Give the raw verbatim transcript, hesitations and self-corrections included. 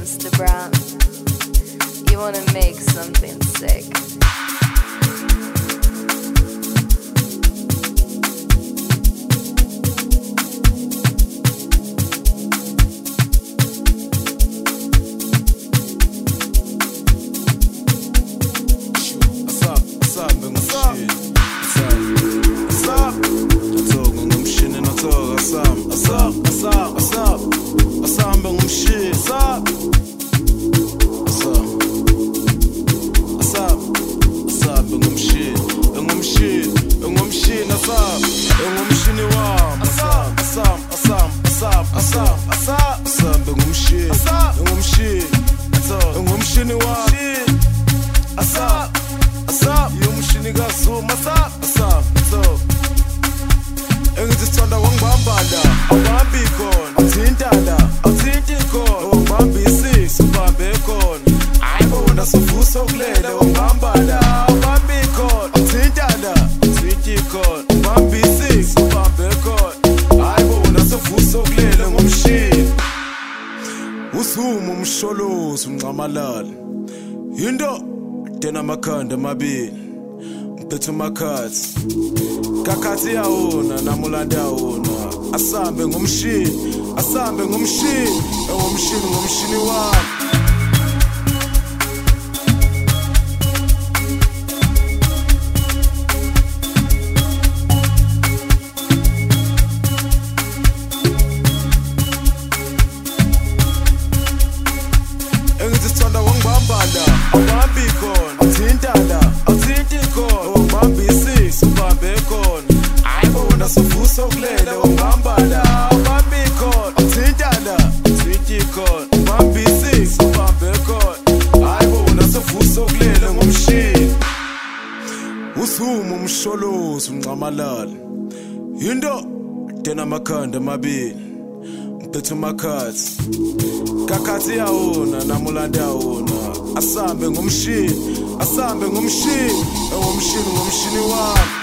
Instagram. You wanna make something sick. Usumu umsholozi unqamalala into tena amakhanda amabili mpethu makhathi kakhathi yawona namulanda yawona asambe ngomshini asambe ngomshini ngomshini ngomshini wami Usumu umsholozi unqamalala into tena amakhanda amabili mpethu makhathi kakhathi yawona namulanda yawona asambe ngomshini asambe ngomshini ngomshini ngomshini wami